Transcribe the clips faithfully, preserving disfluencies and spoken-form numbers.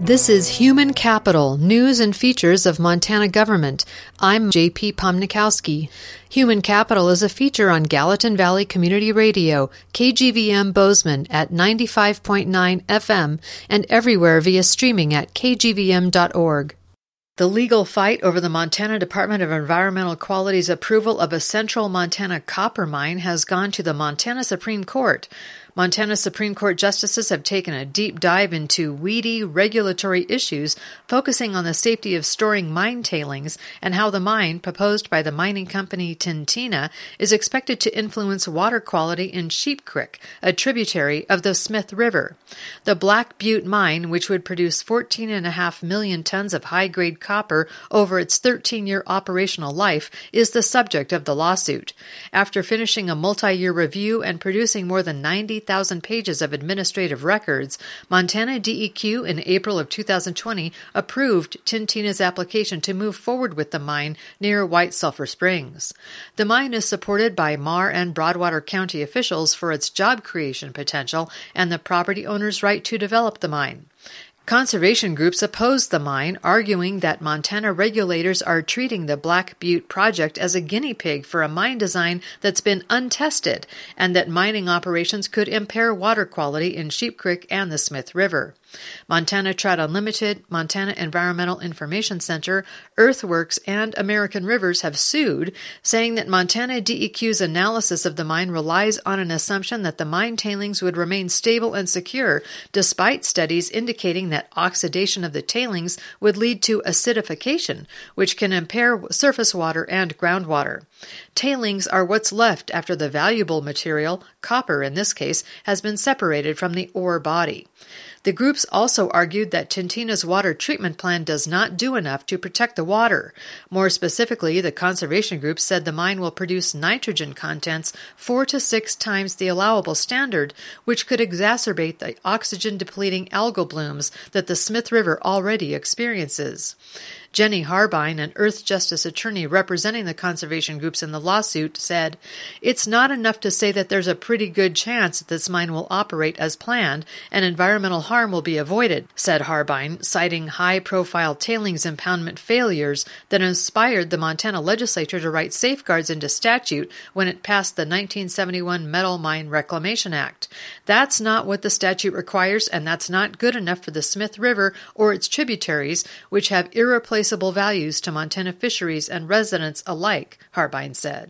This is Human Capital, News and Features of Montana Government. I'm J P Pomnikowski. Human Capital is a feature on Gallatin Valley Community Radio, K G V M Bozeman at ninety-five point nine F M, and everywhere via streaming at k g v m dot org. The legal fight over the Montana Department of Environmental Quality's approval of a central Montana copper mine has gone to the Montana Supreme Court. Montana Supreme Court justices have taken a deep dive into weedy regulatory issues, focusing on the safety of storing mine tailings and how the mine, proposed by the mining company Tintina, is expected to influence water quality in Sheep Creek, a tributary of the Smith River. The Black Butte mine, which would produce fourteen point five million tons of high-grade copper over its thirteen-year operational life, is the subject of the lawsuit. After finishing a multi-year review and producing more than ninety thousand pages of administrative records, Montana D E Q in April of two thousand twenty approved Tintina's application to move forward with the mine near White Sulphur Springs. The mine is supported by Marr and Broadwater County officials for its job creation potential and the property owner's right to develop the mine. Conservation groups oppose the mine, arguing that Montana regulators are treating the Black Butte project as a guinea pig for a mine design that's been untested, and that mining operations could impair water quality in Sheep Creek and the Smith River. Montana Trout Unlimited, Montana Environmental Information Center, Earthworks, and American Rivers have sued, saying that Montana D E Q's analysis of the mine relies on an assumption that the mine tailings would remain stable and secure, despite studies indicating that oxidation of the tailings would lead to acidification, which can impair surface water and groundwater. Tailings are what's left after the valuable material, copper in this case, has been separated from the ore body. The groups also argued that Tintina's water treatment plan does not do enough to protect the water. More specifically, the conservation group said the mine will produce nitrogen contents four to six times the allowable standard, which could exacerbate the oxygen-depleting algal blooms that the Smith River already experiences. Jenny Harbine, an Earth Justice attorney representing the conservation groups in the lawsuit, said, "It's not enough to say that there's a pretty good chance that this mine will operate as planned and environmental harm will be avoided," said Harbine, citing high-profile tailings impoundment failures that inspired the Montana legislature to write safeguards into statute when it passed the nineteen seventy-one Metal Mine Reclamation Act. That's not what the statute requires, and that's not good enough for the Smith River or its tributaries, which have irreplaceable values to Montana fisheries and residents alike, Harbine said.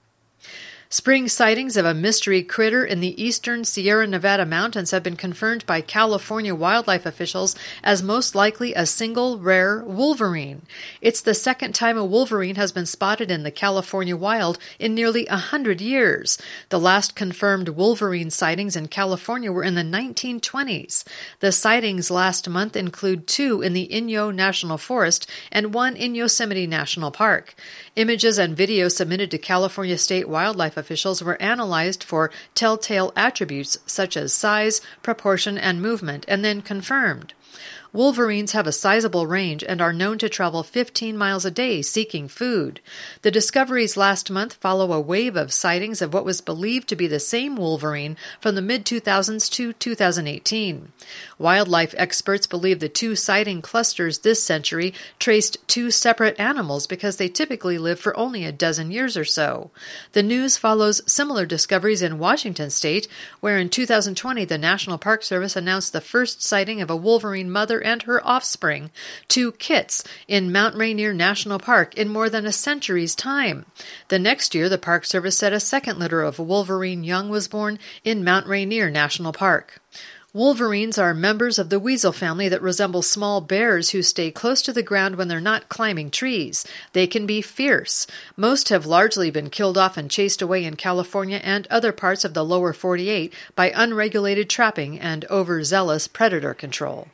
Spring sightings of a mystery critter in the eastern Sierra Nevada mountains have been confirmed by California wildlife officials as most likely a single rare wolverine. It's the second time a wolverine has been spotted in the California wild in nearly a hundred years. The last confirmed wolverine sightings in California were in the nineteen twenties. The sightings last month include two in the Inyo National Forest and one in Yosemite National Park. Images and video submitted to California state wildlife officials were analyzed for telltale attributes such as size, proportion, and movement, and then confirmed. Wolverines have a sizable range and are known to travel fifteen miles a day seeking food. The discoveries last month follow a wave of sightings of what was believed to be the same wolverine from the mid two thousands to two thousand eighteen. Wildlife experts believe the two sighting clusters this century traced two separate animals because they typically live for only a dozen years or so. The news follows similar discoveries in Washington state, where in two thousand twenty the National Park Service announced the first sighting of a wolverine mother and her offspring, two kits, in Mount Rainier National Park in more than a century's time. The next year, the Park Service said a second litter of wolverine young was born in Mount Rainier National Park. Wolverines are members of the weasel family that resemble small bears who stay close to the ground when they're not climbing trees. They can be fierce. Most have largely been killed off and chased away in California and other parts of the lower forty-eight by unregulated trapping and overzealous predator control.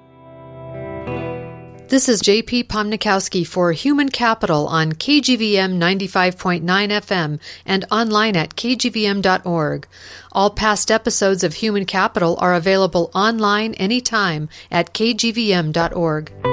This is J P Pomnikowski for Human Capital on K G V M ninety-five point nine F M and online at k g v m dot org. All past episodes of Human Capital are available online anytime at k g v m dot org.